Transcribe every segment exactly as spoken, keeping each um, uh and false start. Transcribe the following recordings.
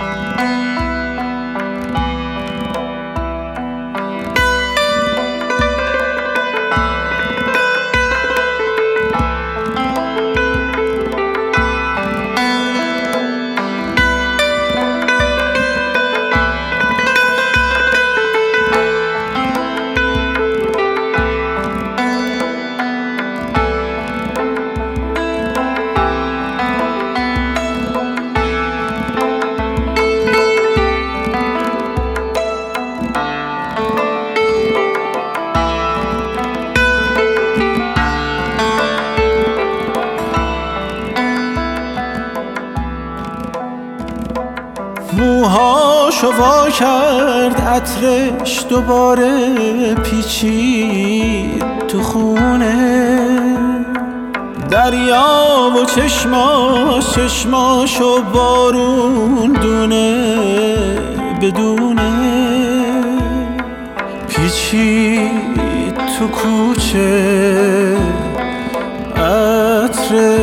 موهاشو وا کرد عطرش دوباره پیچید تو خونه دریا و چشماش چشماشو بارون دونه بدونه پیچید تو کوچه عطر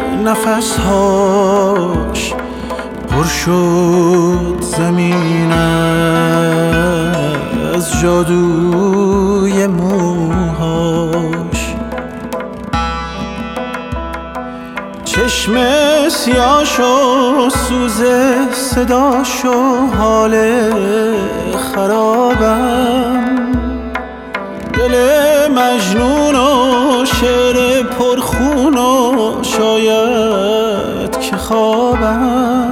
نفسهاش پر شد زمین از جادوی موهاش چشم سیاهشو سوز صداشو حال خرابم دل مجنون و شعر پرخون و شاید که خوابم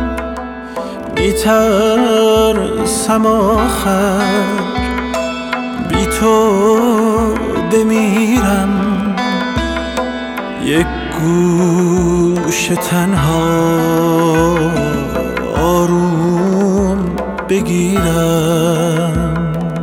میترسم آخر بی تو بمیرم یک گوش تنها آروم بگیرم.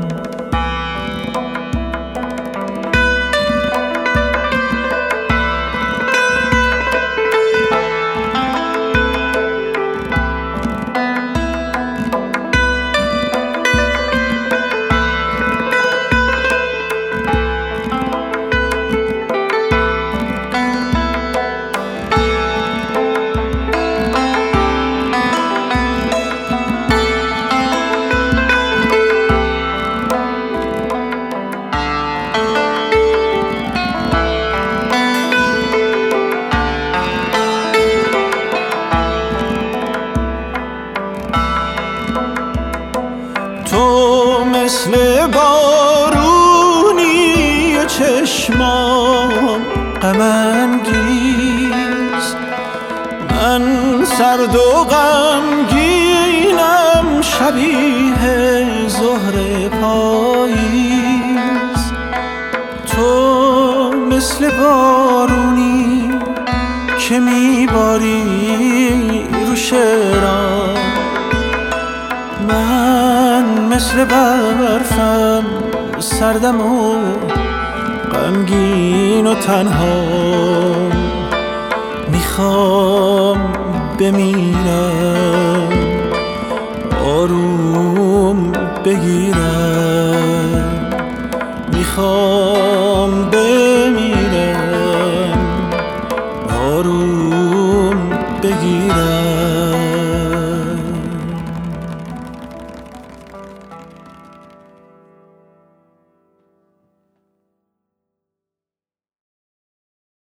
تو مثل بارونی و چشمام غم انگیز من سرد و غمگینم شبیه زهر پاییز تو مثل بارونی که میباری رو شعرام من مثل برفم سردم و غمگین و تنها میخوام بمیرم آروم بگیرم میخوام بمیرم